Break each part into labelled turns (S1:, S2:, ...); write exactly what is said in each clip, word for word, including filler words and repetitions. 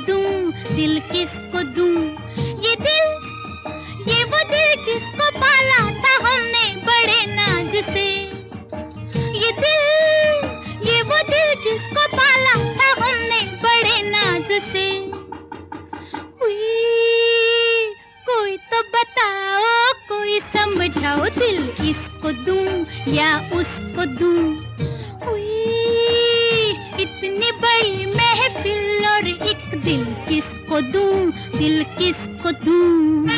S1: दूं, दिल किसको दूं? ये दिल, ये वो दिल जिसको पाला था हमने बड़े नाज से। ये दिल, ये वो दिल जिसको पाला था हमने बड़े नाज से। उई, कोई तो बताओ, कोई समझाओ, दिल इसको दूं या उसको दूं? इतनी बड़ी महफिल और एक दिल किसको दूं, दिल किसको दूं?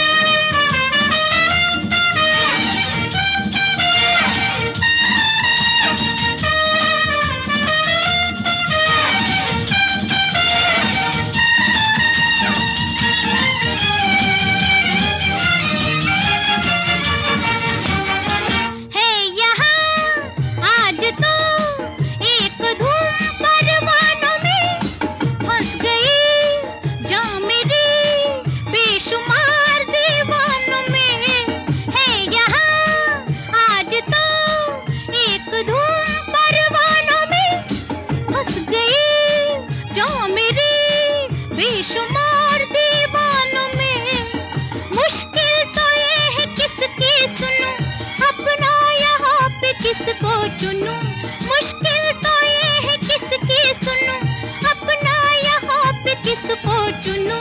S1: बेशुमार दीवानों में मुश्किल तो ये है किसकी सुनूं, अपना यहाँ पे किसको चुनूं? मुश्किल तो ये है किसकी सुनूं, अपना यहाँ पे किसको चुनूं?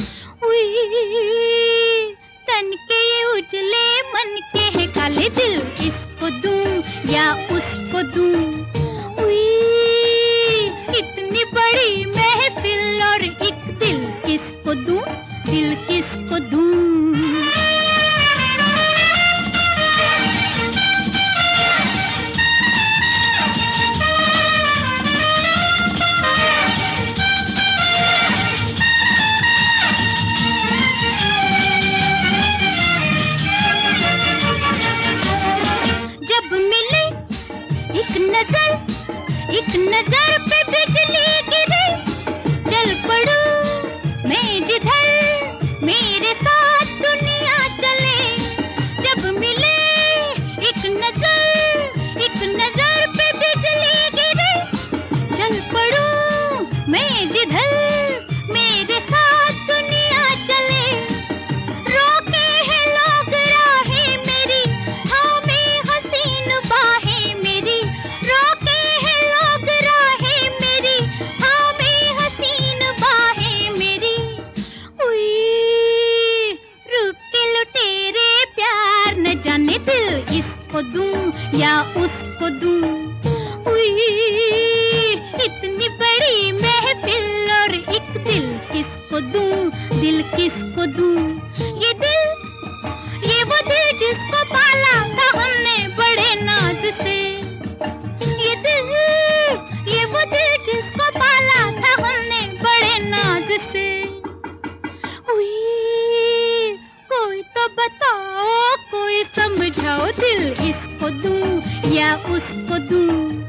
S1: उई, तन के ये उजले मन के है काले दिल, इसको दूं या उसको दूं? उई, इतनी बड़ी महफिल और एक दिल किसको दूं, दिल किसको दूं? जब मिले एक नजर, एक नजर पे बिजली गिरे, चल पड़ूं मैं जिधर, मेरे साथ दुनिया चले। जब मिले एक नजर, एक नजर पे बिजली गिरे, चल पड़ूं मैं जिधर, मेरे साथ दुनिया चले। रोके हैं लोग राहें मेरी, थामे हसीन बाहें मेरी। रोके हैं लोग राहें मेरी, थामे हसीन बाहें मेरी। उई, रूप के लुटेरे प्यार न जाने दिल इसको दूं या उसको दूं? उई, इतनी बड़ी महफिल और एक दिल किसको दूं, दिल किसको दूं? ये दिल, ये वो दिल जिसको पाला था हमने बड़े नाज से। ये दिल, ये वो दिल जिसको पाला था हमने बड़े नाज से। उई, कोई तो बताओ, कोई समझाओ, दिल इसको दूं या उसको दूं?